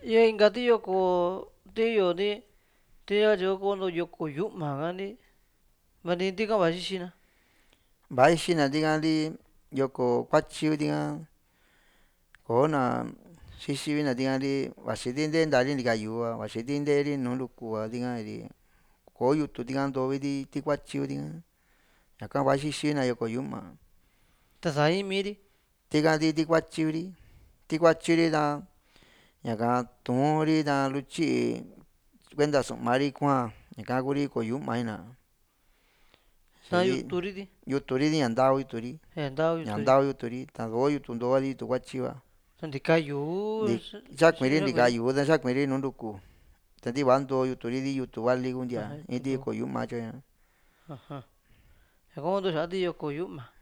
Ye inga ti yoko ti yo ni ti ya yoko no yoko yu'uma gani vani ntika vaxixina. Vaixina tikali yoko kuachio tika kona xixivina tikali vaxi tinte ntari ntikayu'ua vaxi tinteri nuu lukua tikari koo yutu tika ntoviti ti kuachio tika ñaka vaxixina yoko yu'uma Tasa imiri tikati ti kuachiri ta ñaka tu'uri ta luchi kuenta su'umari kuaa ñaka Kuri ko'o yu'uma ina ta yuturi ti yuturi ña ntao yuturi ndao ña yuturi ntao yuturi ta koo yutu ntovati yutu kuachioa ntikayuu xakuiri ntikayuu ta xakuiri nuu ntuku ta tiva ntoo yuturi ti yutu vali kuntia Ajá, iti ko'o yu'uma katyo ña. Ajá. Ja kuun tu xaa ti yoko yu'uma.